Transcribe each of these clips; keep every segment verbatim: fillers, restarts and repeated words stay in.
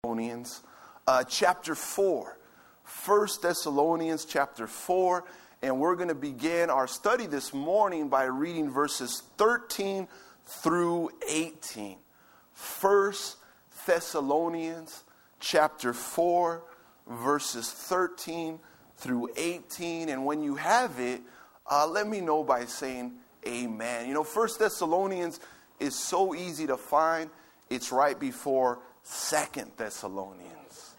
Thessalonians uh, chapter four. First Thessalonians chapter four. And we're going to begin our study this morning by reading verses thirteen through eighteen. First Thessalonians chapter four, verses thirteen through eighteen. And when you have it, uh, let me know by saying amen. You know, First Thessalonians is so easy to find. It's right before Second Thessalonians.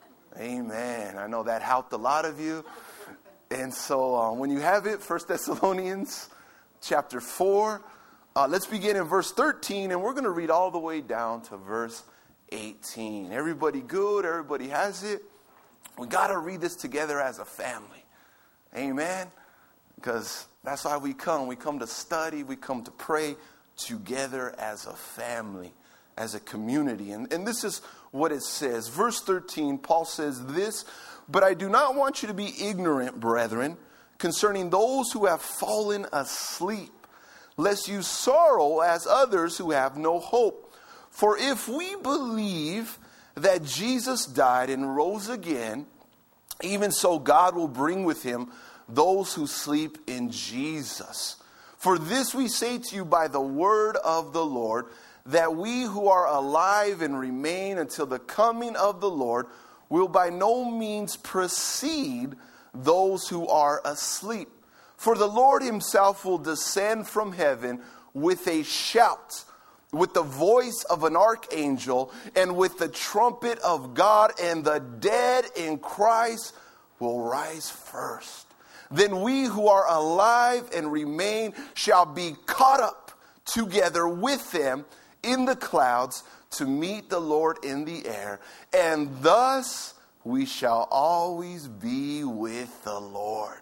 Amen. I know that helped a lot of you. And so uh, when you have it, First Thessalonians chapter four, uh, let's begin in verse thirteen, and we're going to read all the way down to verse eighteen. Everybody good? Everybody has it? We got to read this together as a family. Amen? Because that's why we come. We come to study. We come to pray together as a family, as a community. And, and this is what it says. Verse thirteen, Paul says this, "But I do not want you to be ignorant, brethren, concerning those who have fallen asleep, lest you sorrow as others who have no hope. For if we believe that Jesus died and rose again, even so God will bring with him those who sleep in Jesus. For this we say to you by the word of the Lord, that we who are alive and remain until the coming of the Lord will by no means precede those who are asleep. For the Lord himself will descend from heaven with a shout, with the voice of an archangel, and with the trumpet of God, and the dead in Christ will rise first. Then we who are alive and remain shall be caught up together with them in the clouds to meet the Lord in the air. And thus we shall always be with the Lord.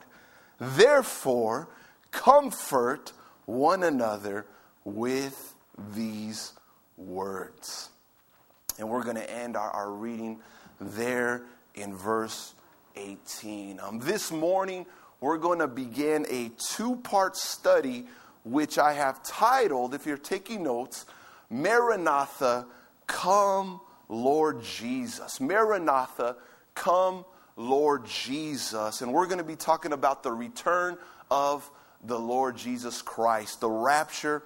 Therefore, comfort one another with these words." And we're going to end our, our reading there in verse eighteen. Um, this morning, we're going to begin a two-part study, which I have titled, if you're taking notes, Maranatha, Come Lord Jesus. Maranatha, Come Lord Jesus. And we're going to be talking about the return of the Lord Jesus Christ, the rapture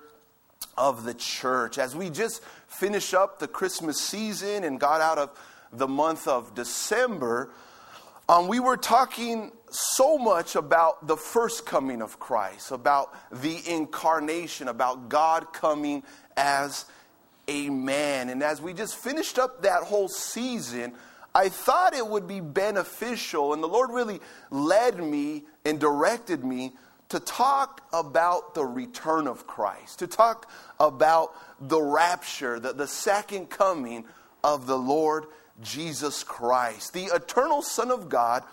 of the church. As we just finish up the Christmas season and got out of the month of December, um, we were talking so much about the first coming of Christ, about the incarnation, about God coming as a man. And as we just finished up that whole season, I thought it would be beneficial, and the Lord really led me and directed me to talk about the return of Christ, to talk about the rapture, the, the second coming of the Lord Jesus Christ. The eternal Son of God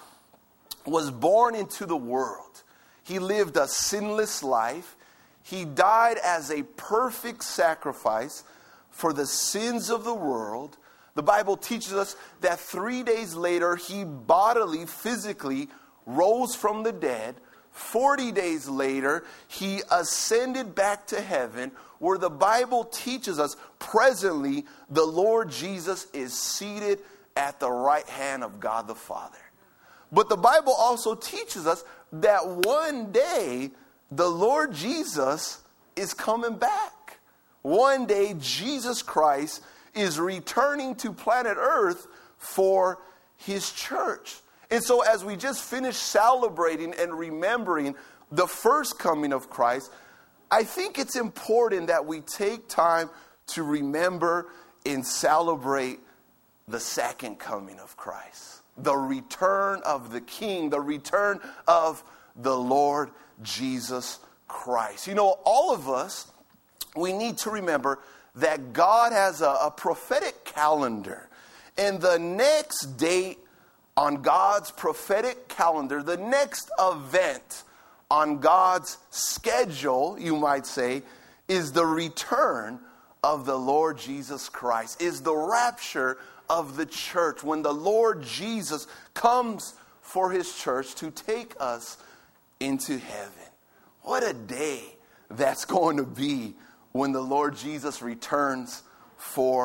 was born into the world. He lived a sinless life. He died as a perfect sacrifice for the sins of the world. The Bible teaches us that three days later, he bodily, physically rose from the dead. Forty days later, he ascended back to heaven, where the Bible teaches us presently the Lord Jesus is seated at the right hand of God the Father. But the Bible also teaches us that one day the Lord Jesus is coming back. One day Jesus Christ is returning to planet Earth for his church. And so as we just finished celebrating and remembering the first coming of Christ, I think it's important that we take time to remember and celebrate the second coming of Christ, the return of the King, the return of the Lord Jesus Christ. You know, all of us, we need to remember that God has a, a prophetic calendar. And the next date on God's prophetic calendar, the next event on God's schedule, you might say, is the return of the Lord Jesus Christ, is the rapture of the church, when the Lord Jesus comes for his church to take us into heaven. What a day that's going to be when the Lord Jesus returns for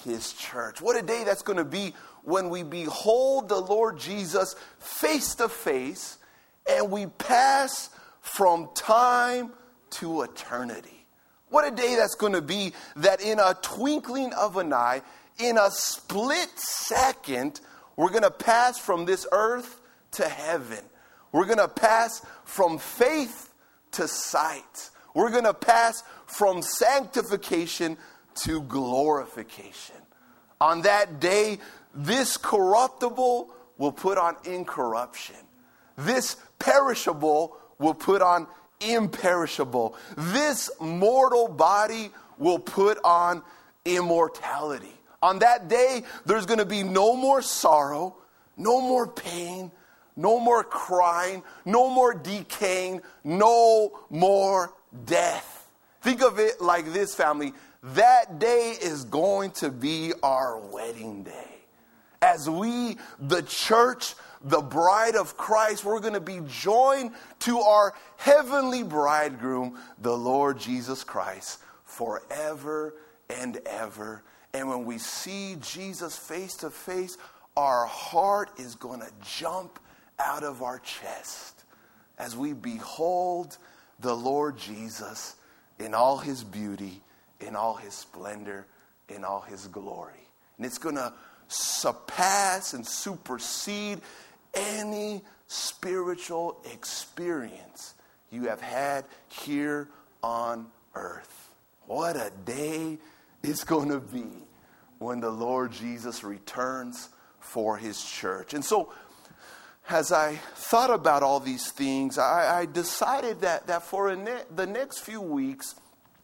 his church. What a day that's going to be when we behold the Lord Jesus face to face and we pass from time to eternity. What a day that's going to be, that in a twinkling of an eye, in a split second, we're going to pass from this earth to heaven. We're going to pass from faith to sight. We're going to pass from sanctification to glorification. On that day, this corruptible will put on incorruption. This perishable will put on imperishable. This mortal body will put on immortality. On that day, there's going to be no more sorrow, no more pain, no more crying, no more decaying, no more death. Think of it like this, family. That day is going to be our wedding day. As we, the church, the bride of Christ, we're going to be joined to our heavenly bridegroom, the Lord Jesus Christ, forever and ever. And when we see Jesus face to face, our heart is going to jump out of our chest as we behold the Lord Jesus in all his beauty, in all his splendor, in all his glory. And it's going to surpass and supersede any spiritual experience you have had here on earth. What a day it's going to be when the Lord Jesus returns for his church. And so, as I thought about all these things, I, I decided that, that for ne- the next few weeks,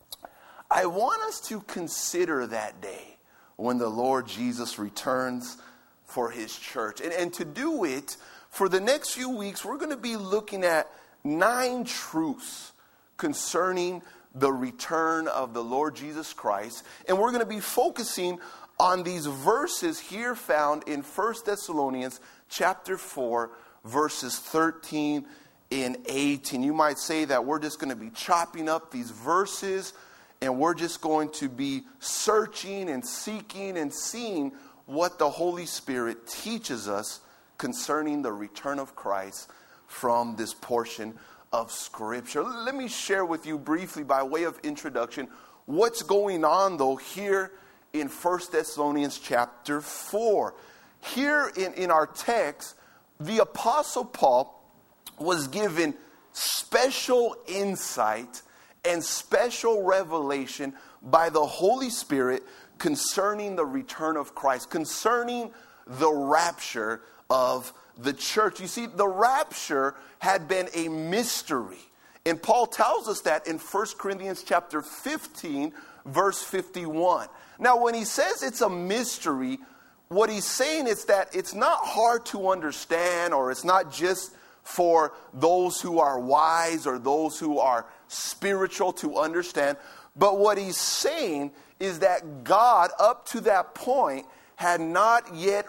I want us to consider that day when the Lord Jesus returns for his church. And, and to do it, for the next few weeks, we're going to be looking at nine truths concerning the return of the Lord Jesus Christ. And we're going to be focusing on these verses here found in First Thessalonians chapter four, verses thirteen and eighteen. You might say that we're just going to be chopping up these verses and we're just going to be searching and seeking and seeing what the Holy Spirit teaches us concerning the return of Christ from this portion of Scripture. Let me share with you briefly, by way of introduction, what's going on though here in First Thessalonians chapter four. Here in, in our text, the Apostle Paul was given special insight and special revelation by the Holy Spirit concerning the return of Christ, concerning the rapture of the church. You see, the rapture had been a mystery. And Paul tells us that in First Corinthians chapter fifteen, verse fifty-one. Now, when he says it's a mystery, what he's saying is that it's not hard to understand, or it's not just for those who are wise or those who are spiritual to understand. But what he's saying is that God, up to that point, had not yet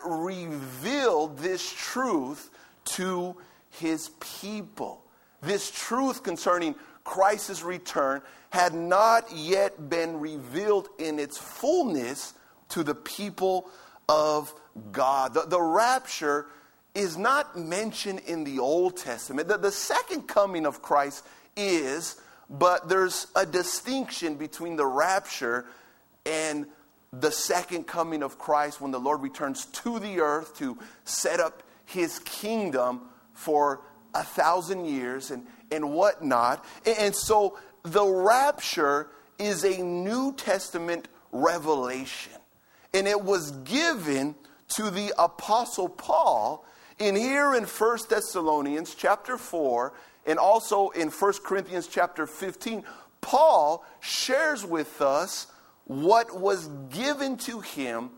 revealed this truth to his people. This truth concerning Christ's return had not yet been revealed in its fullness to the people of God. The, the rapture is not mentioned in the Old Testament. The, the second coming of Christ is, but there's a distinction between the rapture and the second coming of Christ when the Lord returns to the earth to set up his kingdom for a thousand years and, and whatnot. And, and so the rapture is a New Testament revelation. And it was given to the Apostle Paul. And here in First Thessalonians chapter four, and also in First Corinthians chapter fifteen, Paul shares with us what was given to him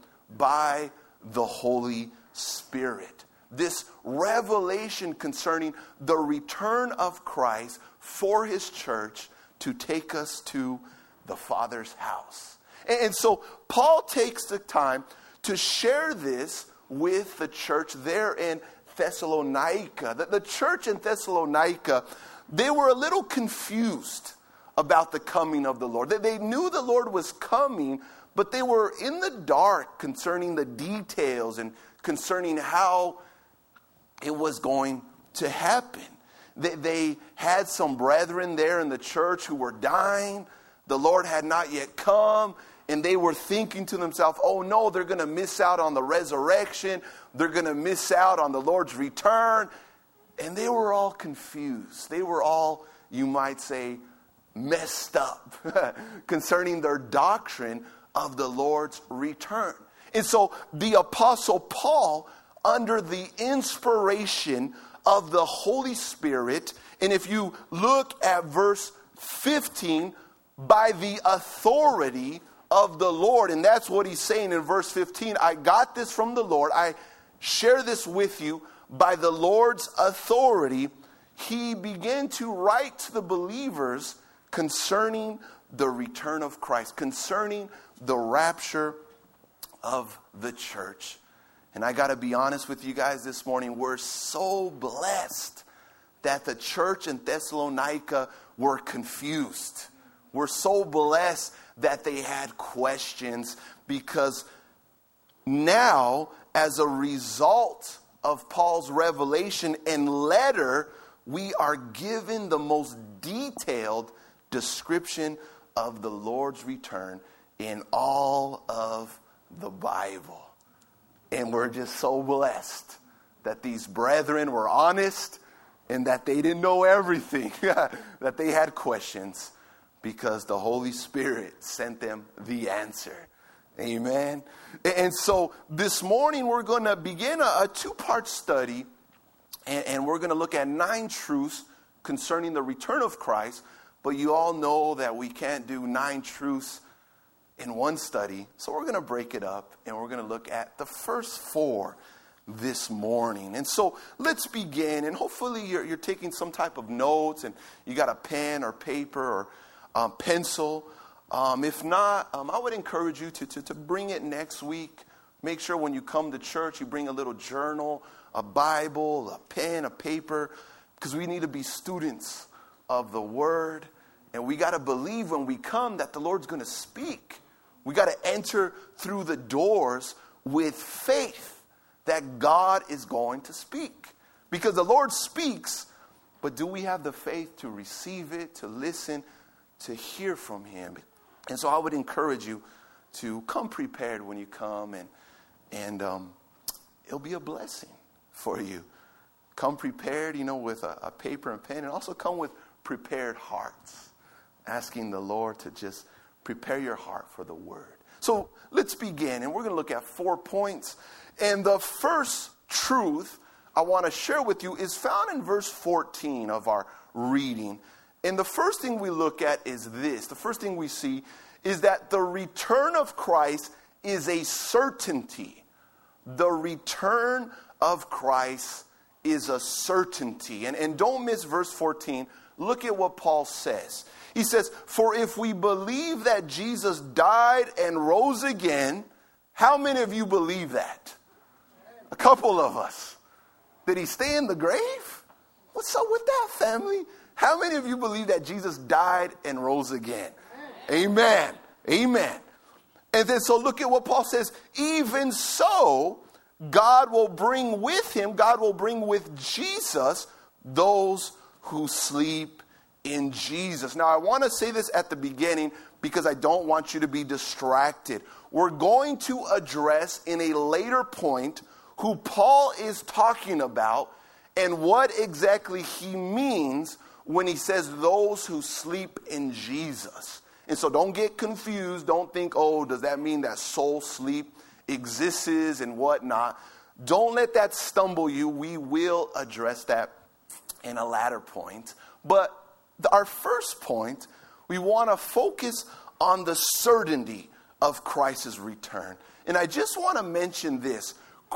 by the Holy Spirit. This revelation concerning the return of Christ for his church to take us to the Father's house. And so Paul takes the time to share this with the church there in Thessalonica. The, the church in Thessalonica, they were a little confused about the coming of the Lord. They, they knew the Lord was coming, but they were in the dark concerning the details and concerning how it was going to happen. They, they had some brethren there in the church who were dying. The Lord had not yet come, and they were thinking to themselves, oh no, they're going to miss out on the resurrection. They're going to miss out on the Lord's return. And they were all confused. They were all, you might say, messed up concerning their doctrine of the Lord's return. And so the Apostle Paul, under the inspiration of the Holy Spirit, and if you look at verse fifteen, by the authority of the Lord, and that's what he's saying in verse fifteen, I got this from the Lord, I share this with you, by the Lord's authority, he began to write to the believers concerning the return of Christ, concerning the rapture of the church. And I got to be honest with you guys this morning, we're so blessed that the church in Thessalonica were confused. We're so blessed that they had questions, because now, as a result of Paul's revelation and letter, we are given the most detailed description of the Lord's return in all of the Bible. And we're just so blessed that these brethren were honest and that they didn't know everything, that they had questions, because the Holy Spirit sent them the answer. Amen. And so this morning we're going to begin a, a two-part study, and, and we're going to look at nine truths concerning the return of Christ. But you all know that we can't do nine truths in one study, so we're going to break it up, and we're going to look at the first four this morning. And so let's begin, and hopefully you're, you're taking some type of notes, and you got a pen or paper or um, pencil. Um, if not, um, I would encourage you to, to, to bring it next week. Make sure when you come to church, you bring a little journal, a Bible, a pen, a paper, because we need to be students of the Word. And we got to believe when we come that the Lord's going to speak. We got to enter through the doors with faith that God is going to speak. Because the Lord speaks, but do we have the faith to receive it, to listen, to hear from Him? And so I would encourage you to come prepared when you come, and and um, it'll be a blessing for you. Come prepared, you know, with a, a paper and pen, and also come with prepared hearts, asking the Lord to just prepare your heart for the Word. So let's begin, and we're going to look at four points. And the first truth I want to share with you is found in verse fourteen of our reading. And the first thing we look at is this. The first thing we see is that the return of Christ is a certainty. The return of Christ is a certainty. And, and don't miss verse fourteen. Look at what Paul says. He says, for if we believe that Jesus died and rose again, how many of you believe that? A couple of us. Did he stay in the grave? What's up with that, family? How many of you believe that Jesus died and rose again? Amen. Amen. And then so look at what Paul says. Even so, God will bring with him, God will bring with Jesus those who sleep in Jesus. Now, I want to say this at the beginning because I don't want you to be distracted. We're going to address in a later point who Paul is talking about and what exactly he means when he says those who sleep in Jesus. And so don't get confused. Don't think, oh, does that mean that soul sleep exists and whatnot? Don't let that stumble you. We will address that in a latter point. But our first point, we want to focus on the certainty of Christ's return. And I just want to mention this.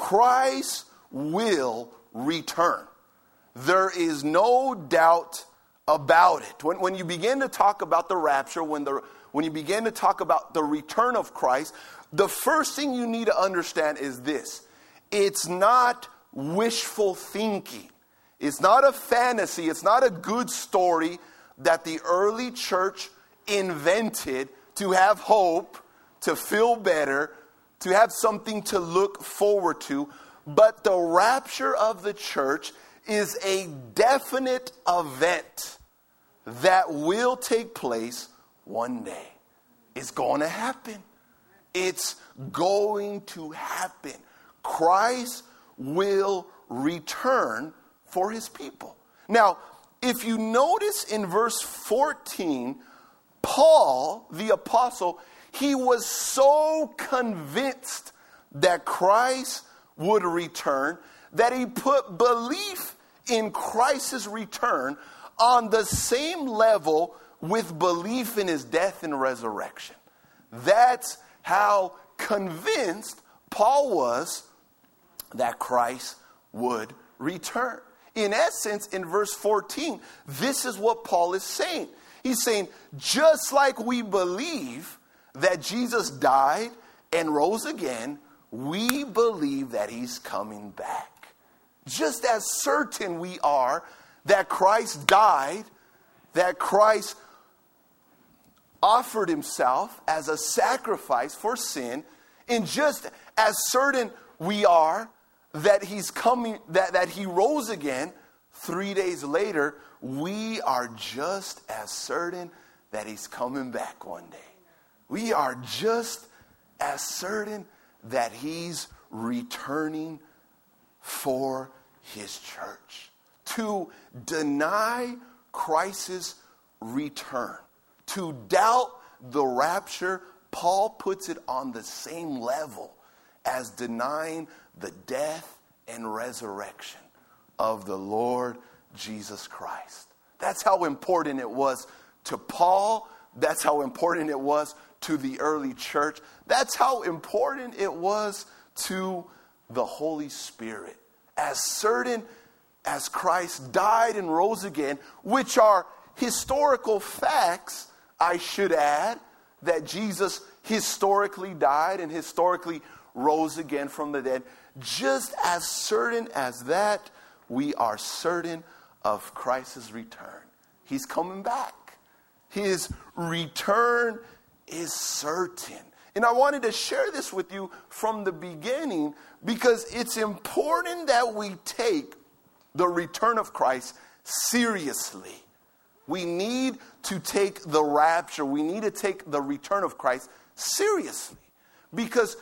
Christ will return. There is no doubt about it. When, when you begin to talk about the rapture, when, the, when you begin to talk about the return of Christ, the first thing you need to understand is this. It's not wishful thinking. It's not a fantasy. It's not a good story that the early church invented to have hope, to feel better, to have something to look forward to. But the rapture of the church is a definite event that will take place one day. It's going to happen. It's going to happen. Christ will return for his people. Now, if you notice in verse fourteen, Paul, the apostle, he was so convinced that Christ would return that he put belief in Christ's return on the same level with belief in his death and resurrection. That's how convinced Paul was that Christ would return. In essence, in verse fourteen, this is what Paul is saying. He's saying, just like we believe that Jesus died and rose again, we believe that he's coming back. Just as certain we are that Christ died, that Christ offered himself as a sacrifice for sin, and just as certain we are that he's coming, that, that he rose again three days later, we are just as certain that he's coming back one day. We are just as certain that he's returning for his church. To deny Christ's return, to doubt the rapture, Paul puts it on the same level as denying the death and resurrection of the Lord Jesus Christ. That's how important it was to Paul. That's how important it was to the early church. That's how important it was to the Holy Spirit. As certain as Christ died and rose again, which are historical facts, I should add, that Jesus historically died and historically rose again from the dead. Just as certain as that, we are certain of Christ's return. He's coming back. His return is certain. And I wanted to share this with you from the beginning because it's important that we take the return of Christ seriously. We need to take the rapture, we need to take the return of Christ seriously. Because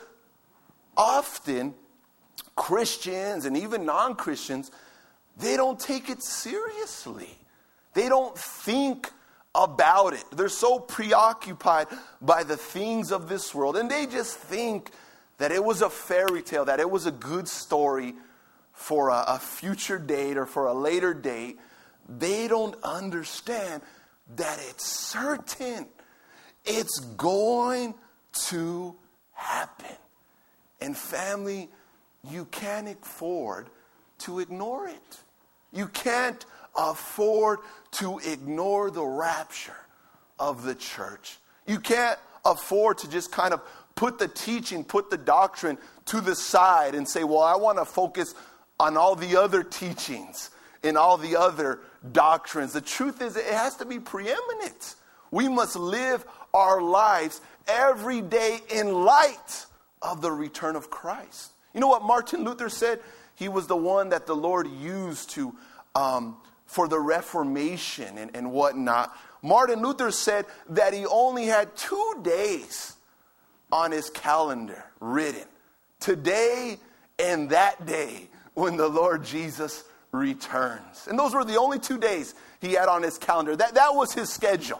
often Christians and even non-Christians, they don't take it seriously. They don't think about it. They're so preoccupied by the things of this world, and they just think that it was a fairy tale, that it was a good story for a, a future date or for a later date. They don't understand that it's certain. It's going to happen. And family, you can't afford to ignore it. You can't afford to ignore the rapture of the church. You can't afford to just kind of put the teaching, put the doctrine to the side and say, well, I want to focus on all the other teachings and all the other doctrines. The truth is, it has to be preeminent. We must live our lives every day in light of the return of Christ. You know what Martin Luther said? He was the one that the Lord used to um, for the Reformation and, and whatnot. Martin Luther said that he only had two days on his calendar written. Today and that day when the Lord Jesus returns. And those were the only two days he had on his calendar. That, that was his schedule.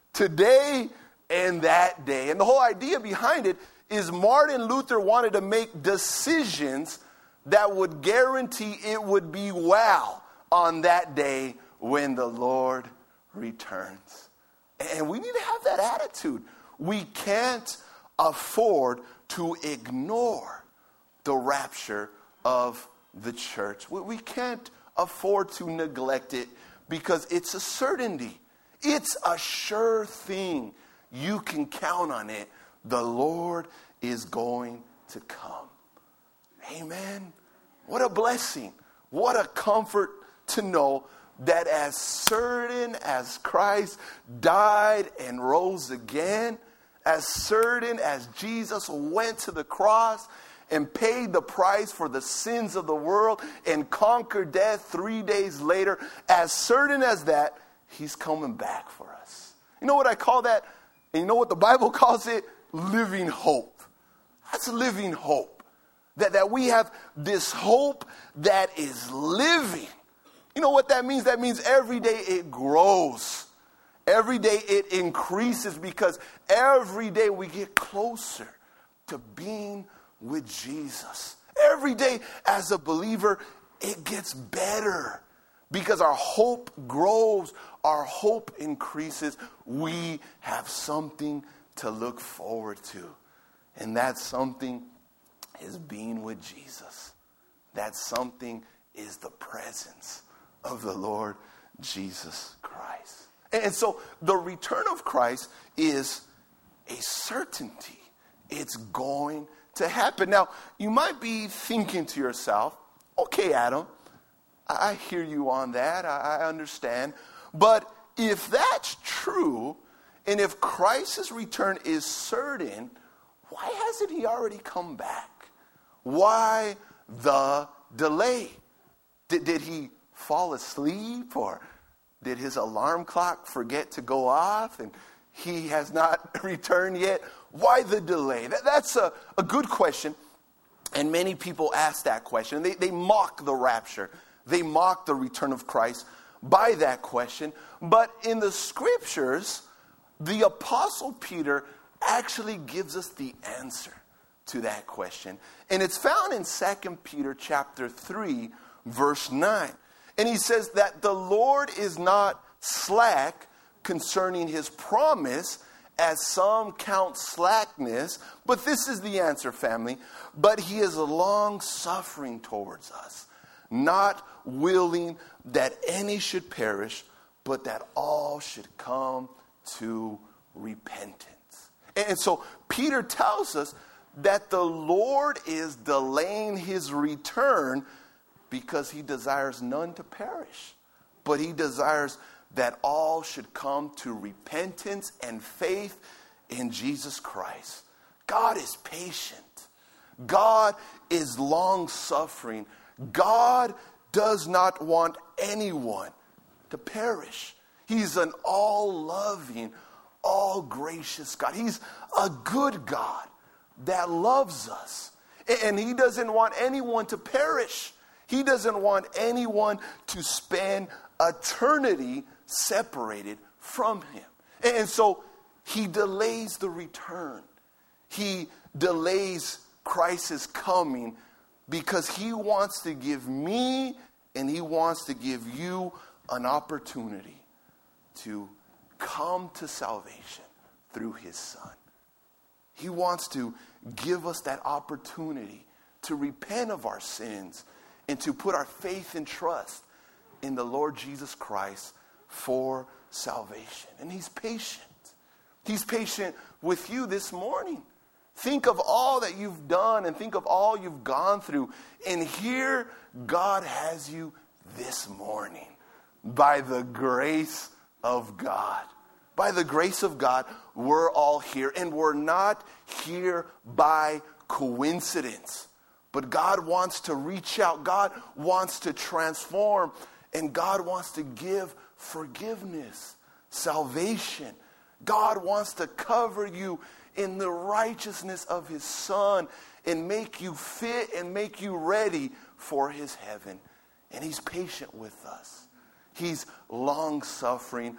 Today and that day. And the whole idea behind it is Martin Luther wanted to make decisions that would guarantee it would be well on that day when the Lord returns. And we need to have that attitude. We can't afford to ignore the rapture of the church. We can't afford to neglect it because it's a certainty. It's a sure thing. You can count on it. The Lord is going to come. Amen. What a blessing. What a comfort to know that as certain as Christ died and rose again, as certain as Jesus went to the cross and paid the price for the sins of the world and conquered death three days later, as certain as that, he's coming back for us. You know what I call that? And you know what the Bible calls it? Living hope. That's living hope. That, that we have this hope that is living. You know what that means? That means every day it grows. Every day it increases because every day we get closer to being with Jesus. Every day as a believer, it gets better because our hope grows, our hope increases. We have something to look forward to. And that something is being with Jesus. That something is the presence of the Lord Jesus Christ. And so the return of Christ is a certainty. It's going to happen. Now, you might be thinking to yourself, okay, Adam, I hear you on that. I understand. But if that's true, and if Christ's return is certain, why hasn't he already come back? Why the delay? Did, did he fall asleep, or did his alarm clock forget to go off and he has not returned yet? Why the delay? That, that's a, a good question. And many people ask that question. They, they mock the rapture. They mock the return of Christ by that question. But in the scriptures, the Apostle Peter actually gives us the answer to that question. And it's found in Second Peter chapter three, verse nine. And he says that the Lord is not slack concerning his promise, as some count slackness. But this is the answer, family. But he is long-suffering towards us, not willing that any should perish, but that all should come to repentance. And so Peter tells us that the Lord is delaying his return because he desires none to perish, but he desires that all should come to repentance and faith in Jesus Christ. God is patient. God is long-suffering. God does not want anyone to perish. He's an all-loving, all-gracious God. He's a good God that loves us. And he doesn't want anyone to perish. He doesn't want anyone to spend eternity separated from him. And so he delays the return. He delays Christ's coming because he wants to give me and he wants to give you an opportunity to come to salvation through his Son. He wants to give us that opportunity to repent of our sins and to put our faith and trust in the Lord Jesus Christ for salvation. And he's patient. He's patient with you this morning. Think of all that you've done and think of all you've gone through. And here God has you this morning by the grace of God. By the grace of God, we're all here. And we're not here by coincidence. But God wants to reach out. God wants to transform. And God wants to give forgiveness, salvation. God wants to cover you in the righteousness of his Son and make you fit and make you ready for his heaven. And he's patient with us. He's long-suffering.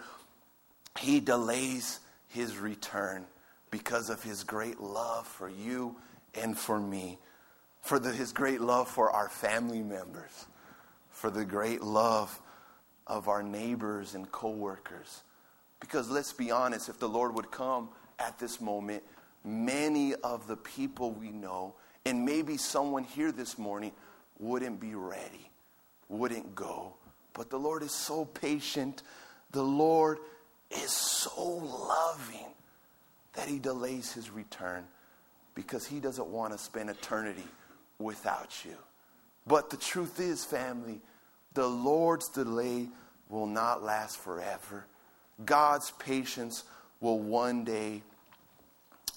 He delays his return because of his great love for you and for me. For the, his great love for our family members. For the great love of our neighbors and co-workers. Because let's be honest, if the Lord would come at this moment, many of the people we know, and maybe someone here this morning, wouldn't be ready, wouldn't go. But the Lord is so patient. The Lord is so loving that he delays his return because he doesn't want to spend eternity without you. But the truth is, family, the Lord's delay will not last forever. God's patience will one day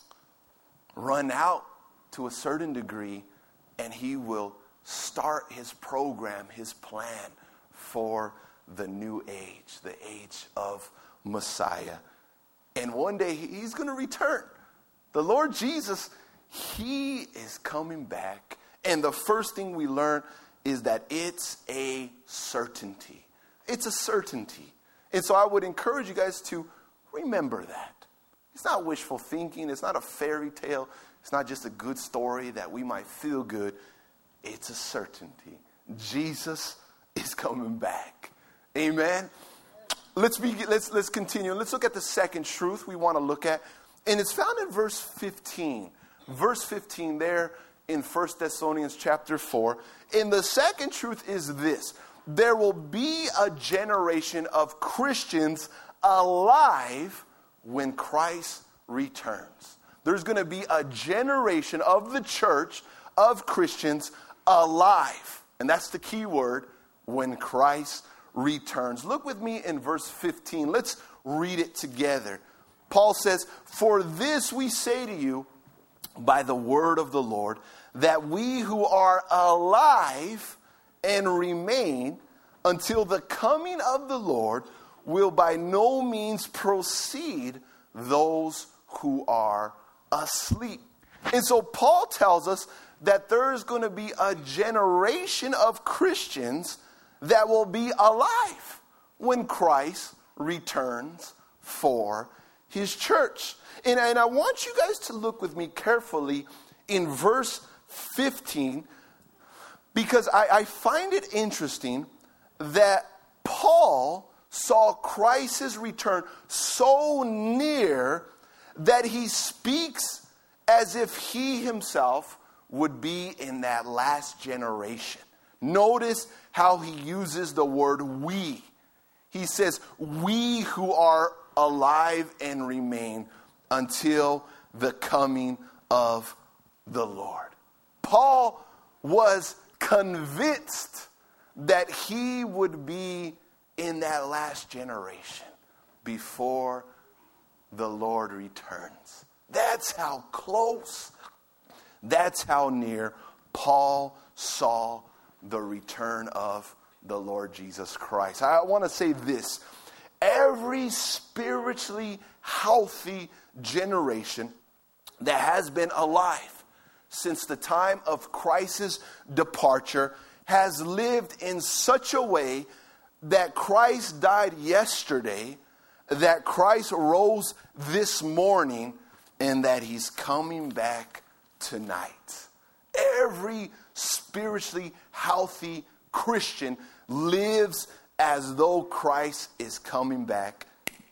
run out to a certain degree, and he will start his program, his plan for the new age, the age of Messiah. And one day he's going to return. The Lord Jesus, he is coming back. And the first thing we learn is that it's a certainty. It's a certainty. And so I would encourage you guys to remember that. It's not wishful thinking. It's not a fairy tale. It's not just a good story that we might feel good. It's a certainty. Jesus is coming back. Amen. Let's be, let's let's continue. Let's look at the second truth we want to look at. And it's found in verse fifteen. Verse fifteen there in First Thessalonians chapter four. And the second truth is this. There will be a generation of Christians alive when Christ returns. There's going to be a generation of the church of Christians alive. And that's the key word, when Christ returns. Look with me in verse fifteen. Let's read it together. Paul says, "For this we say to you by the word of the Lord, that we who are alive and remain until the coming of the Lord will by no means precede those who are asleep." And so Paul tells us that there's going to be a generation of Christians that will be alive when Christ returns for his church. And, and I want you guys to look with me carefully in verse fifteen, because I, I find it interesting that Paul saw Christ's return so near that he speaks as if he himself would be in that last generation. Notice how he uses the word we. He says, we who are alive and remain until the coming of the Lord. Paul was convinced that he would be in that last generation before the Lord returns. That's how close, that's how near Paul saw the return of the Lord Jesus Christ. I want to say this. Every spiritually healthy generation that has been alive since the time of Christ's departure has lived in such a way that Christ died yesterday, that Christ rose this morning, and that he's coming back tonight. Every spiritually healthy Christian lives as though Christ is coming back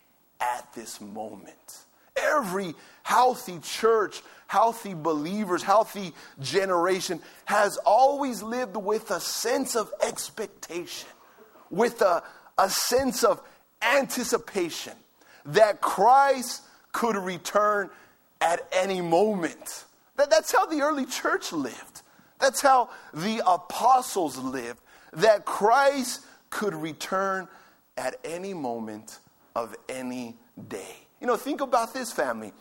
at this moment. Every healthy church, healthy believers, healthy generation has always lived with a sense of expectation, with a, a sense of anticipation that Christ could return at any moment. That, that's how the early church lived. That's how the apostles lived. That Christ could return at any moment of any day. You know, think about this, family.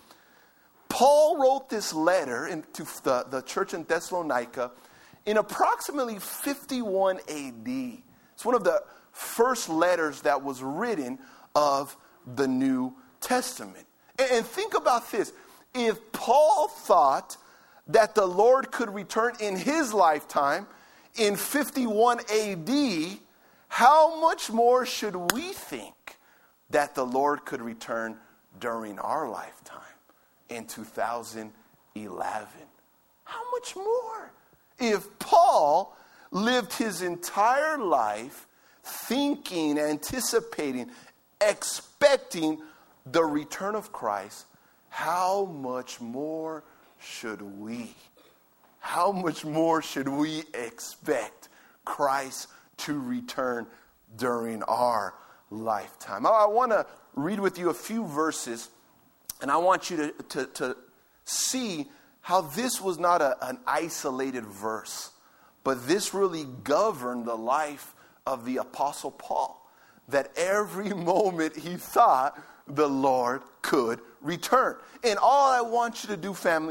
Paul wrote this letter to the, the church in Thessalonica in approximately fifty-one A D. It's one of the first letters that was written of the New Testament. And, and think about this. If Paul thought that the Lord could return in his lifetime in fifty-one A D, how much more should we think that the Lord could return during our lifetime in two thousand eleven? How much more? If Paul lived his entire life thinking, anticipating, expecting the return of Christ, how much more should we? How much more should we expect Christ to return during our lifetime? I want to read with you a few verses, and I want you to, to, to see how this was not a, an isolated verse, but this really governed the life of the Apostle Paul. That every moment he thought the Lord could return. And all I want you to do, family,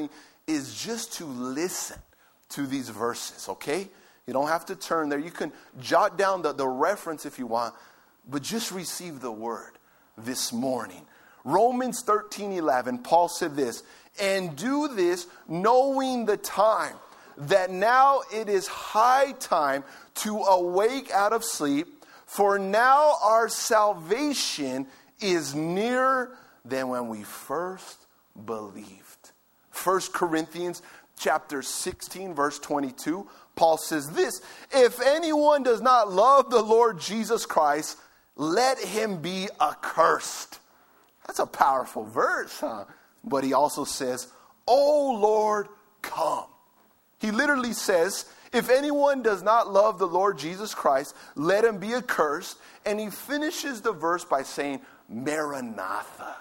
is just to listen to these verses, okay? You don't have to turn there. You can jot down the, the reference if you want, but just receive the word this morning. Romans thirteen eleven, Paul said this, and do this knowing the time, that now it is high time to awake out of sleep, for now our salvation is nearer than when we first believed. First Corinthians chapter sixteen, verse twenty-two, Paul says this, if anyone does not love the Lord Jesus Christ, let him be accursed. That's a powerful verse, huh? But he also says, O Lord, come. He literally says, if anyone does not love the Lord Jesus Christ, let him be accursed. And he finishes the verse by saying, Maranatha,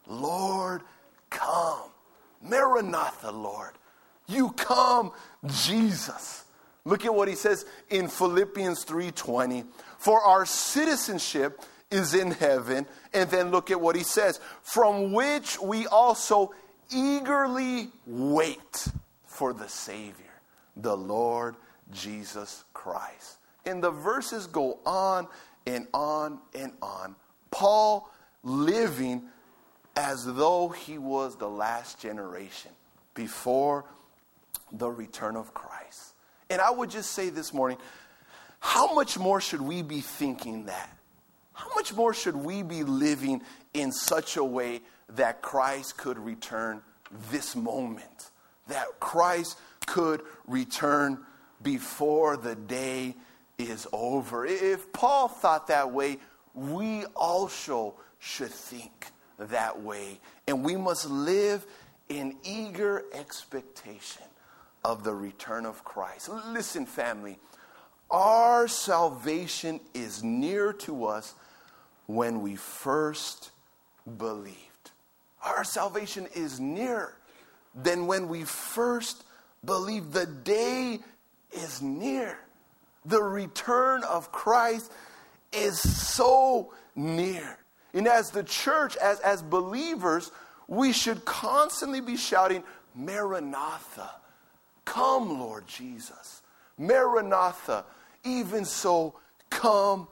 Lord, come. Maranatha, Lord. You come, Jesus. Look at what he says in Philippians three twenty. For our citizenship is in heaven. And then look at what he says. From which we also eagerly wait for the Savior, the Lord Jesus Christ. And the verses go on and on and on. Paul living as though he was the last generation before the return of Christ. And I would just say this morning, how much more should we be thinking that? How much more should we be living in such a way that Christ could return this moment? That Christ could return before the day is over. If Paul thought that way, we also should think that way. And we must live in eager expectation of the return of Christ. Listen, family, our salvation is near to us when we first believed. Our salvation is nearer than when we first believed. The day is near. The return of Christ is so near. And as the church, as, as believers, we should constantly be shouting, Maranatha, come, Lord Jesus. Maranatha, even so, come,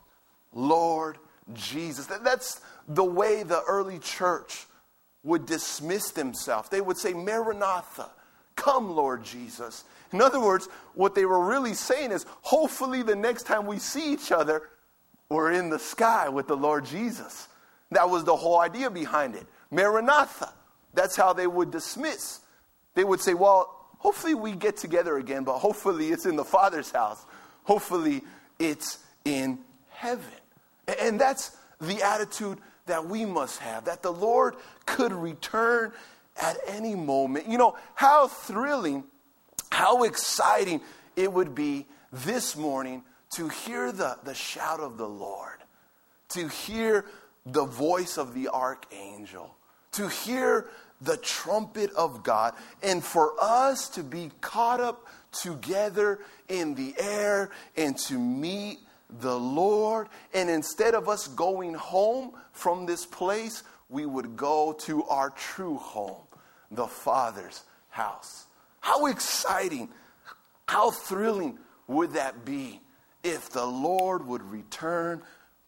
Lord Jesus. That, that's the way the early church would dismiss themselves. They would say, Maranatha, come, Lord Jesus. In other words, what they were really saying is, hopefully the next time we see each other, we're in the sky with the Lord Jesus. That was the whole idea behind it. Maranatha. That's how they would dismiss. They would say, well, hopefully we get together again, but hopefully it's in the Father's house. Hopefully it's in heaven. And that's the attitude that we must have, that the Lord could return at any moment. You know, how thrilling, how exciting it would be this morning to hear the, the shout of the Lord, to hear the voice of the archangel, to hear the trumpet of God, and for us to be caught up together in the air and to meet the Lord. And instead of us going home from this place, we would go to our true home, the Father's house. How exciting, how thrilling would that be if the Lord would return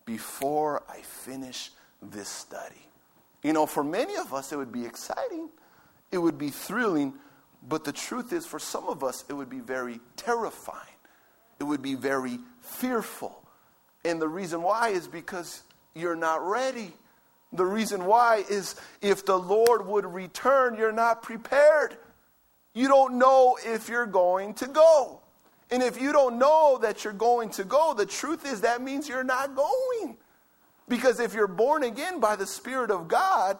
before I finish this study? You know, for many of us, it would be exciting. It would be thrilling. But the truth is, for some of us, it would be very terrifying. It would be very fearful. And the reason why is because you're not ready. The reason why is if the Lord would return, you're not prepared. You don't know if you're going to go. And if you don't know that you're going to go, the truth is that means you're not going. Because if you're born again by the Spirit of God,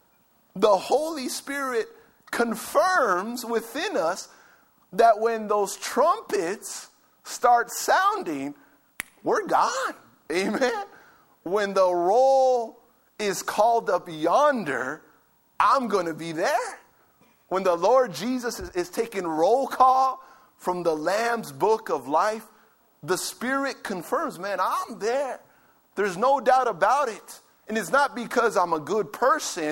the Holy Spirit confirms within us that when those trumpets start sounding, we're gone. Amen? When the roll is called up yonder, I'm going to be there. When the Lord Jesus is, is taking roll call from the Lamb's book of life, the Spirit confirms, man, I'm there. There's no doubt about it. And it's not because I'm a good person.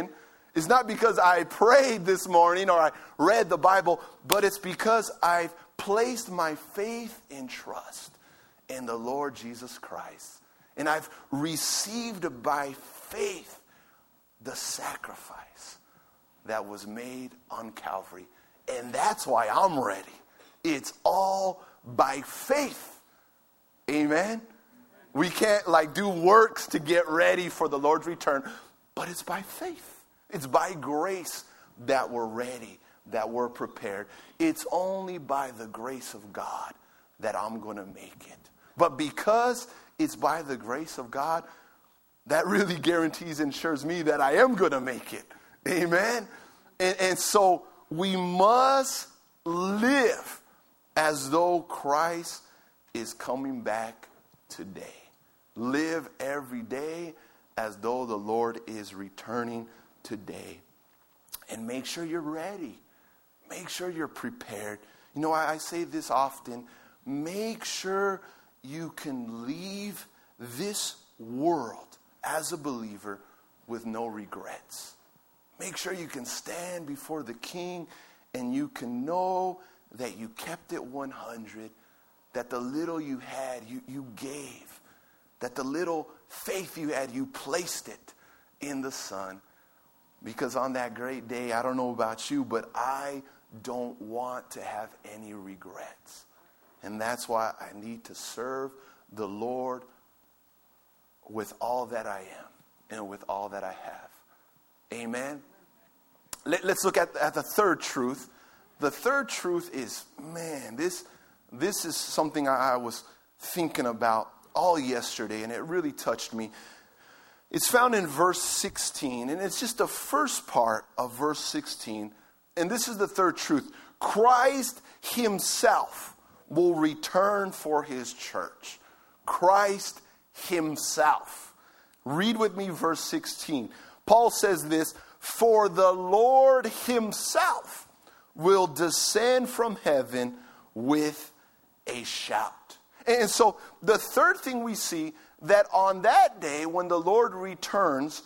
It's not because I prayed this morning or I read the Bible, but it's because I've placed my faith and trust in the Lord Jesus Christ. And I've received by faith the sacrifice that was made on Calvary. And that's why I'm ready. It's all by faith. Amen? We can't like do works to get ready for the Lord's return, but it's by faith. It's by grace that we're ready, that we're prepared. It's only by the grace of God that I'm going to make it. But because it's by the grace of God, that really guarantees, ensures me that I am going to make it. Amen? And, and so we must live as though Christ is coming back today. Live every day as though the Lord is returning today. And make sure you're ready. Make sure you're prepared. You know, I, I say this often. Make sure you can leave this world as a believer with no regrets. Make sure you can stand before the King and you can know that you kept it one hundred, that the little you had, you, you gave, that the little faith you had, you placed it in the Son. Because on that great day, I don't know about you, but I don't want to have any regrets. And that's why I need to serve the Lord with all that I am and with all that I have. Amen? Let, let's look at, at the third truth. The third truth is, man, this, this is something I, I was thinking about all yesterday, and it really touched me. It's found in verse sixteen, and it's just the first part of verse sixteen. And this is the third truth. Christ himself will return for his church. Christ himself. Read with me verse sixteen. Paul says this, for the Lord himself will descend from heaven with a shout. And so the third thing we see, that on that day when the Lord returns,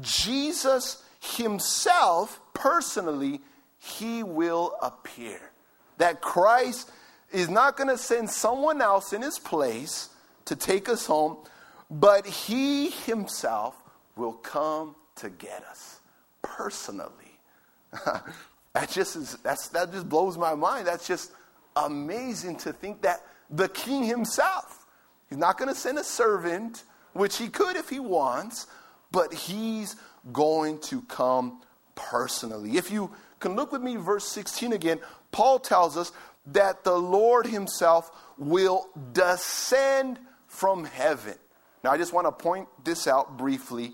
Jesus himself, personally, he will appear. That Christ is not going to send someone else in his place to take us home, but he himself will come to get us personally. that just is, that's, that just blows my mind. That's just amazing to think that the King himself, he's not going to send a servant, which he could if he wants, but he's going to come personally. If you can look with me, verse sixteen again, Paul tells us that the Lord himself will descend from heaven. Now, I just want to point this out briefly.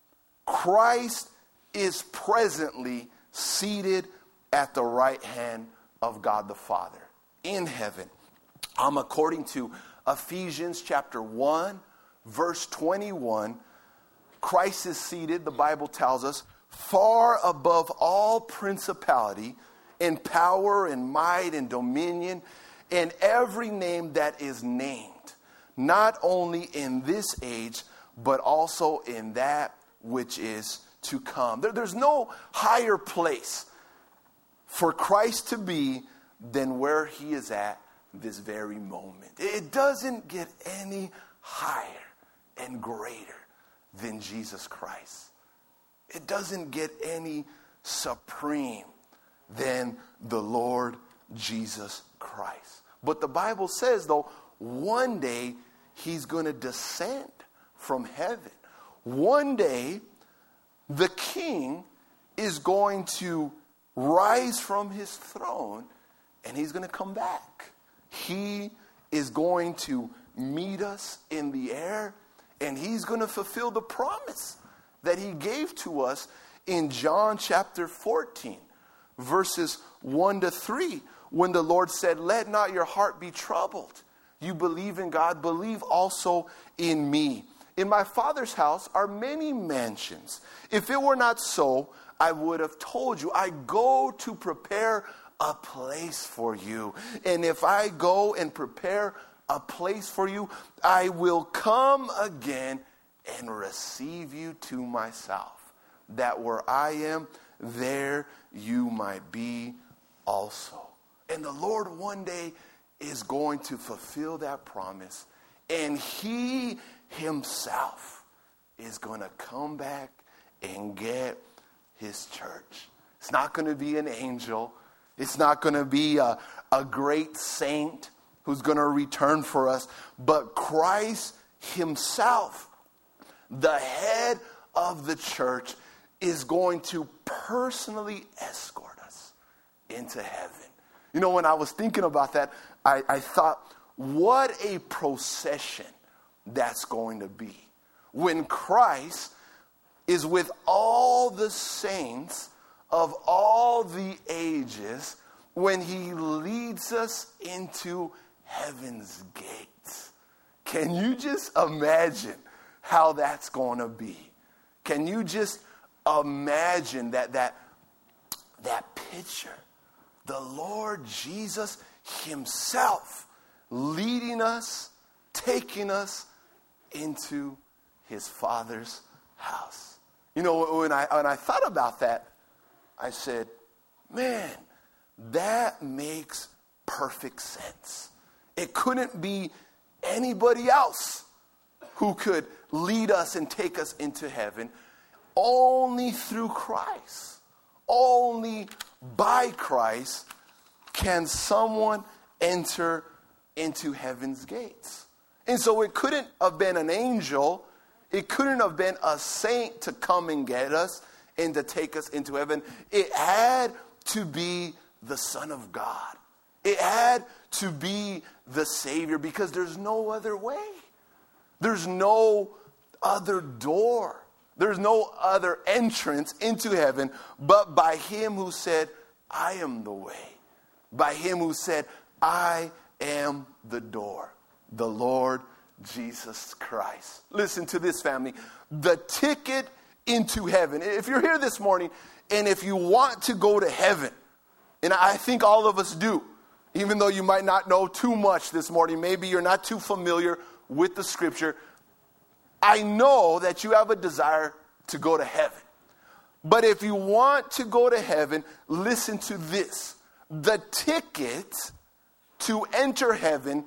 Christ is presently seated at the right hand of God the Father in heaven. Um, according to Ephesians chapter one, verse twenty-one, Christ is seated, the Bible tells us, far above all principality and power and might and dominion and every name that is named, not only in this age, but also in that which is to come. There, there's no higher place for Christ to be than where he is at this very moment. It doesn't get any higher and greater than Jesus Christ. It doesn't get any supreme than the Lord Jesus Christ. But the Bible says, though, one day he's going to descend from heaven. One day the King is going to rise from his throne and he's going to come back. He is going to meet us in the air, and he's going to fulfill the promise that he gave to us in John chapter fourteen, verses one to three, when the Lord said, let not your heart be troubled. You believe in God, believe also in me. In my Father's house are many mansions. If it were not so, I would have told you. I go to prepare a place for you. And if I go and prepare a place for you, I will come again and receive you to myself, that where I am, there you might be also. And the Lord one day is going to fulfill that promise. And he himself is going to come back and get his church. It's not going to be an angel. It's not going to be a, a great saint who's going to return for us. But Christ himself, the head of the church, is going to personally escort us into heaven. You know, when I was thinking about that, I, I thought, what a procession that's going to be. When Christ is with all the saints of all the ages, when he leads us into heaven's gates. Can you just imagine how that's going to be? Can you just imagine that that that picture? The Lord Jesus himself leading us, taking us into his Father's house. You know, when I when I thought about that, I said, man, that makes perfect sense. It couldn't be anybody else who could lead us and take us into heaven. Only through Christ, only by Christ can someone enter into heaven's gates. And so it couldn't have been an angel. It couldn't have been a saint to come and get us and to take us into heaven. It had to be the Son of God. It had to be the Savior, because there's no other way. There's no other door. There's no other entrance into heaven but by him who said, I am the way. By him who said, I am the door. The Lord Jesus Christ. Listen to this, family. The ticket into heaven. If you're here this morning and if you want to go to heaven, and I think all of us do, even though you might not know too much this morning, maybe you're not too familiar with the scripture, I know that you have a desire to go to heaven. But if you want to go to heaven, listen to this. The ticket to enter heaven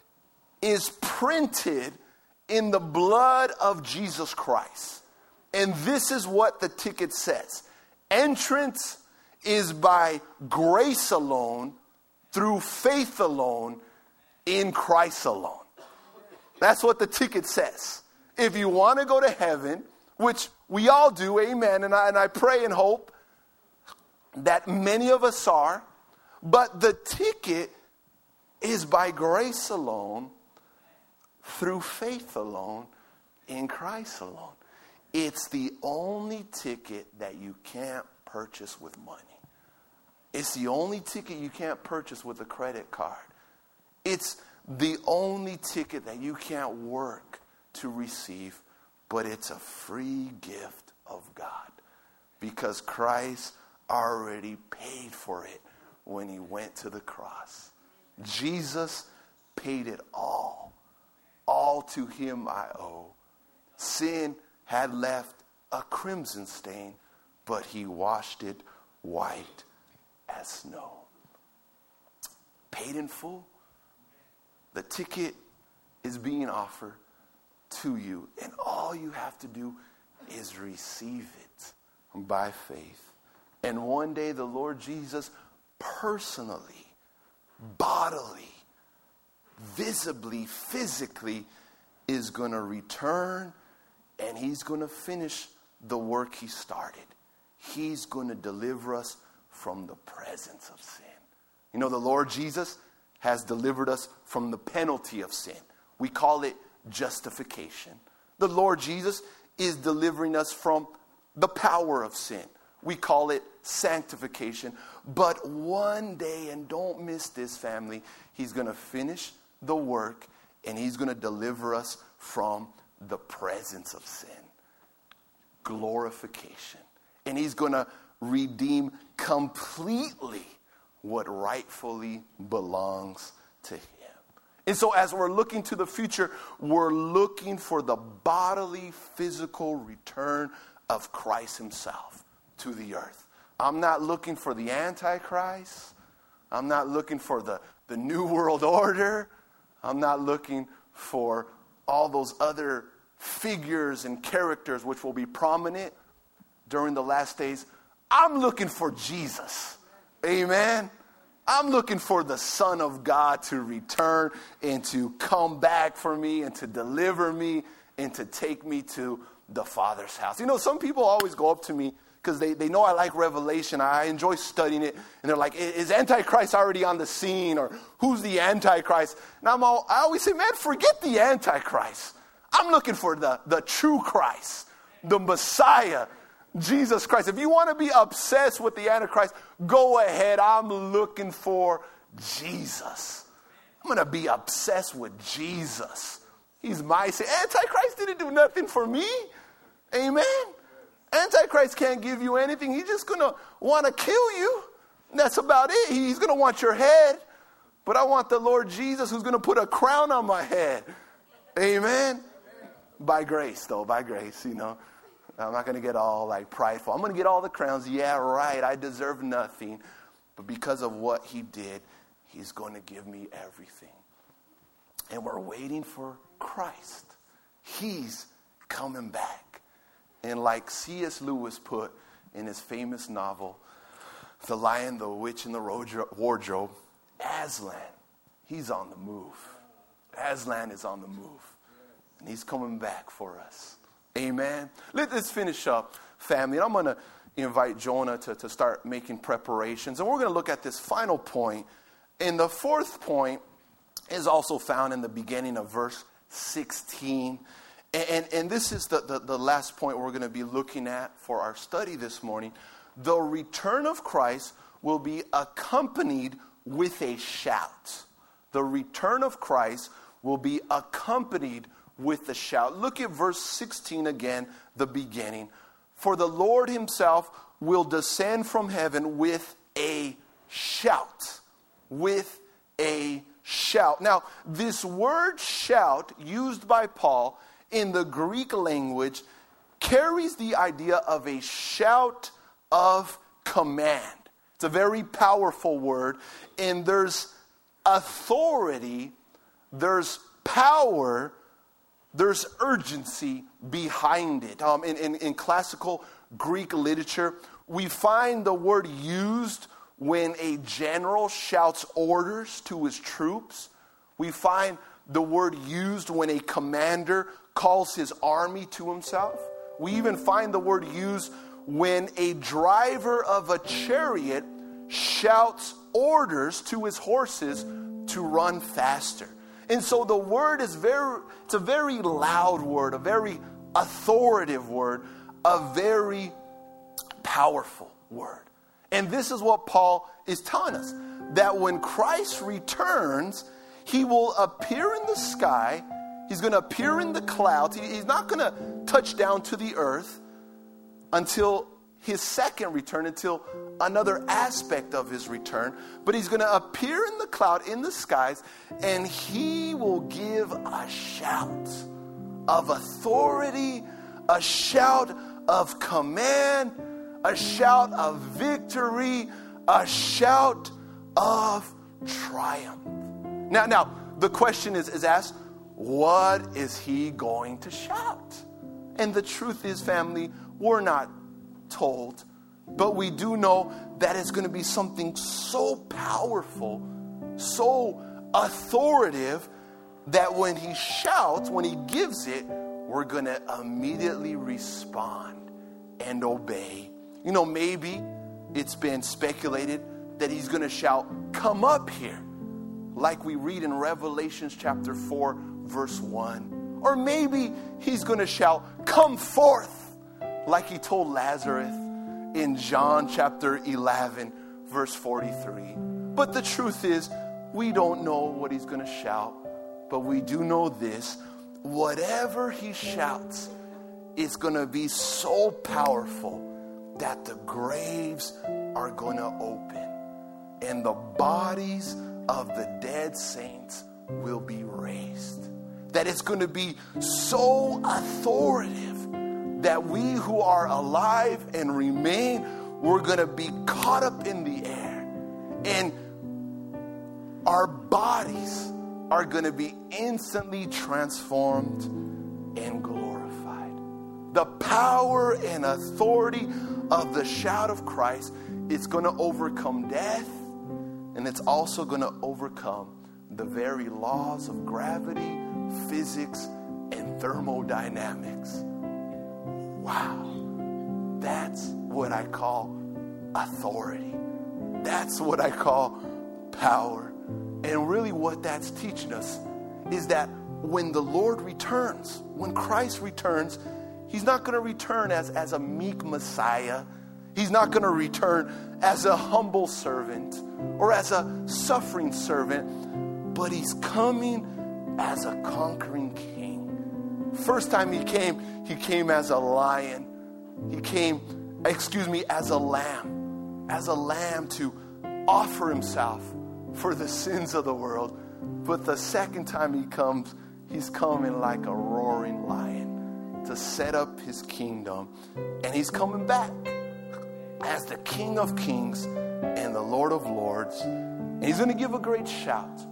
is printed in the blood of Jesus Christ. And this is what the ticket says. Entrance is by grace alone, through faith alone, in Christ alone. That's what the ticket says. If you want to go to heaven, which we all do, amen, and I, and I pray and hope that many of us are, but the ticket is by grace alone, through faith alone, in Christ alone. It's the only ticket that you can't purchase with money. It's the only ticket you can't purchase with a credit card. It's the only ticket that you can't work to receive, but it's a free gift of God because Christ already paid for it when he went to the cross. Jesus paid it all. All to him I owe. Sin had left a crimson stain, but he washed it white as snow. Paid in full. The ticket is being offered to you, and all you have to do is receive it by faith. And one day the Lord Jesus personally, bodily, visibly, physically is going to return, and he's going to finish the work he started. He's going to deliver us from the presence of sin. You know, the Lord Jesus has delivered us from the penalty of sin. We call it justification. The Lord Jesus is delivering us from the power of sin. We call it sanctification. But one day, and don't miss this, family, he's going to finish the work and he's going to deliver us from the presence of sin. Glorification. And he's going to redeem completely what rightfully belongs to him. And so as we're looking to the future, we're looking for the bodily, physical return of Christ himself to the earth. I'm not looking for the Antichrist. I'm not looking for the, the New World Order. I'm not looking for all those other figures and characters which will be prominent during the last days. I'm looking for Jesus. Amen. I'm looking for the Son of God to return and to come back for me and to deliver me and to take me to the Father's house. You know, some people always go up to me because they, they know I like Revelation. I enjoy studying it. And they're like, is Antichrist already on the scene? Or who's the Antichrist? And I'm all, I always say, man, forget the Antichrist. I'm looking for the, the true Christ, the Messiah, Jesus Christ. If you want to be obsessed with the Antichrist, go ahead. I'm looking for Jesus. I'm going to be obsessed with Jesus. He's my Savior. Antichrist didn't do nothing for me. Amen. Antichrist can't give you anything. He's just going to want to kill you. That's about it. He's going to want your head. But I want the Lord Jesus who's going to put a crown on my head. Amen. By grace, though. By grace, you know. I'm not going to get all like prideful. I'm going to get all the crowns. Yeah, right. I deserve nothing. But because of what he did, he's going to give me everything. And we're waiting for Christ. He's coming back. And like C S Lewis put in his famous novel, The Lion, the Witch, and the Wardrobe, Aslan, he's on the move. Aslan is on the move. And he's coming back for us. Amen. Let's finish up, family. And I'm going to invite Jonah to, to start making preparations. And we're going to look at this final point. And the fourth point is also found in the beginning of verse sixteen. And, and, and this is the, the, the last point we're going to be looking at for our study this morning. The return of Christ will be accompanied with a shout. The return of Christ will be accompanied with a shout. Look at verse sixteen again, the beginning. For the Lord himself will descend from heaven with a shout. With a shout. Now, this word shout used by Paul in the Greek language carries the idea of a shout of command. It's a very powerful word, and there's authority, there's power, there's urgency behind it. Um, in, in, in classical Greek literature, we find the word used when a general shouts orders to his troops. We find the word used when a commander calls his army to himself. We even find the word used when a driver of a chariot shouts orders to his horses to run faster. And so the word is very, it's a very loud word, a very authoritative word, a very powerful word. And this is what Paul is telling us, that when Christ returns, he will appear in the sky. He's going to appear in the clouds. He's not going to touch down to the earth until his second return, until another aspect of his return. But he's going to appear in the cloud, in the skies, and he will give a shout of authority, a shout of command, a shout of victory, a shout of triumph. Now, now the question is, is asked, what is he going to shout? And the truth is, family, we're not told, but we do know that it's going to be something so powerful, so authoritative, that when he shouts, when he gives it, we're going to immediately respond and obey. You know, maybe it's been speculated that he's going to shout, "Come up here," like we read in Revelation chapter four, verse one. Or maybe he's going to shout, "Come forth," like he told Lazarus in John chapter eleven, verse forty-three. But the truth is, we don't know what he's going to shout. But we do know this: whatever he shouts, it's going to be so powerful that the graves are going to open and the bodies of the dead saints will be raised. That it's going to be so authoritative that we who are alive and remain, we're going to be caught up in the air. And our bodies are going to be instantly transformed and glorified. The power and authority of the shout of Christ is going to overcome death, and it's also going to overcome the very laws of gravity, physics, and thermodynamics. Wow. That's what I call authority. That's what I call power. And really what that's teaching us is that when the Lord returns, when Christ returns, he's not going to return as, as a meek Messiah. He's not going to return as a humble servant or as a suffering servant, but he's coming as a conquering king. First time he came, he came as a lion. He came, excuse me, as a lamb, as a lamb to offer himself for the sins of the world. But the second time he comes, he's coming like a roaring lion to set up his kingdom. And he's coming back as the King of Kings and the Lord of Lords. And he's going to give a great shout.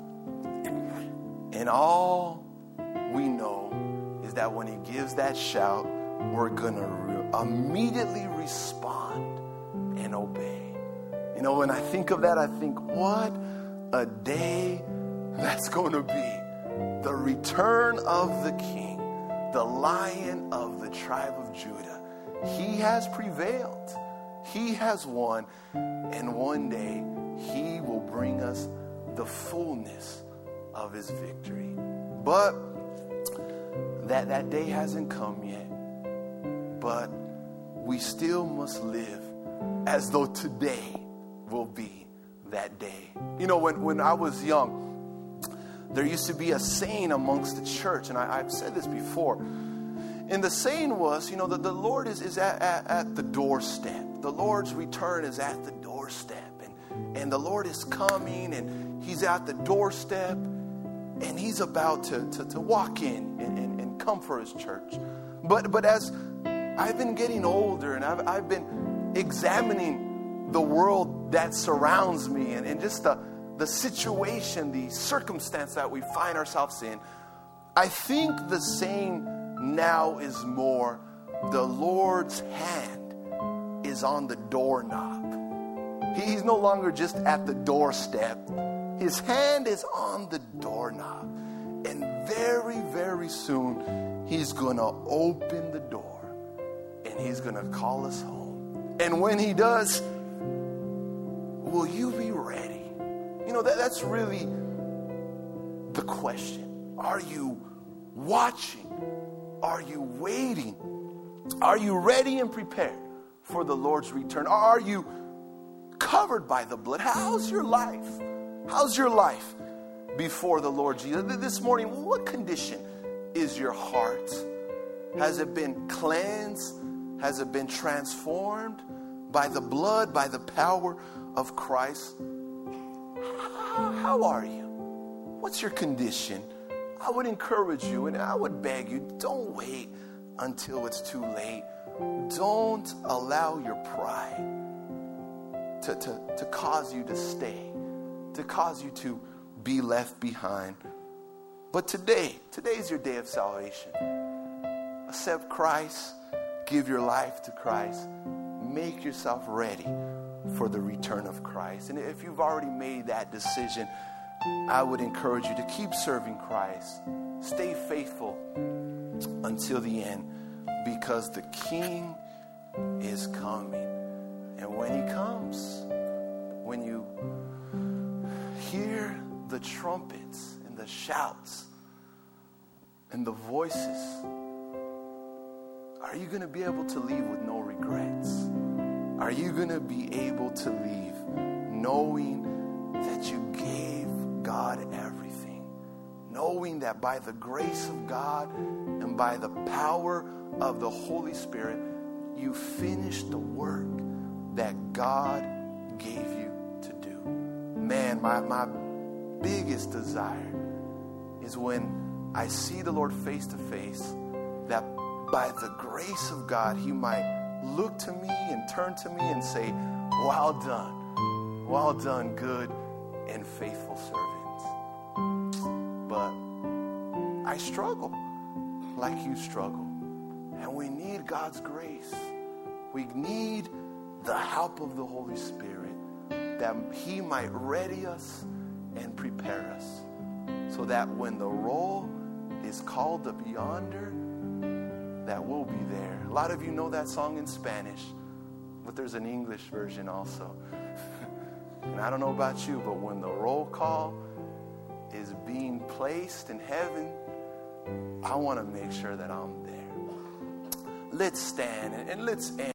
And all we know is that when he gives that shout, we're going to re- immediately respond and obey. You know, when I think of that, I think, what a day that's going to be. The return of the King, the Lion of the tribe of Judah. He has prevailed. He has won. And one day, he will bring us the fullness of his victory. But that, that day hasn't come yet. But we still must live as though today will be that day. You know, when, when I was young, there used to be a saying amongst the church, and I, I've said this before. And the saying was, you know, that the Lord is, is at, at, at the doorstep. The Lord's return is at the doorstep. And, and the Lord is coming, and he's at the doorstep, and he's about to, to, to walk in and, and, and come for his church. But, but as I've been getting older, and I've, I've been examining the world that surrounds me, and, and just the, the situation, the circumstance that we find ourselves in, I think the saying now is more, the Lord's hand is on the doorknob. He's no longer just at the doorstep. His hand is on the doorknob. And very, very soon, he's going to open the door. And he's going to call us home. And when he does, will you be ready? You know, that, that's really the question. Are you watching? Are you waiting? Are you ready and prepared for the Lord's return? Are you covered by the blood? How's your life? How's your life before the Lord Jesus? This morning, what condition is your heart? Has it been cleansed? Has it been transformed by the blood, by the power of Christ? How, how are you? What's your condition? I would encourage you and I would beg you, don't wait until it's too late. Don't allow your pride to, to, to cause you to stay, to cause you to be left behind. But today, today is your day of salvation. Accept Christ, give your life to Christ, make yourself ready for the return of Christ. And if you've already made that decision, I would encourage you to keep serving Christ. Stay faithful until the end, because the King is coming. And when he comes, when you hear the trumpets and the shouts and the voices, are you going to be able to leave with no regrets? Are you going to be able to leave knowing that you gave God everything, knowing that by the grace of God and by the power of the Holy Spirit, you finished the work that God gave you to do? Man, my, my biggest desire is when I see the Lord face to face, that by the grace of God, he might look to me and turn to me and say, well done, well done, good and faithful servants. But I struggle like you struggle. And we need God's grace. We need the help of the Holy Spirit that he might ready us and prepare us so that when the roll is called up yonder, that we'll be there. A lot of you know that song in Spanish, but there's an English version also. And I don't know about you, but when the roll call is being placed in heaven, I want to make sure that I'm there. Let's stand and let's end.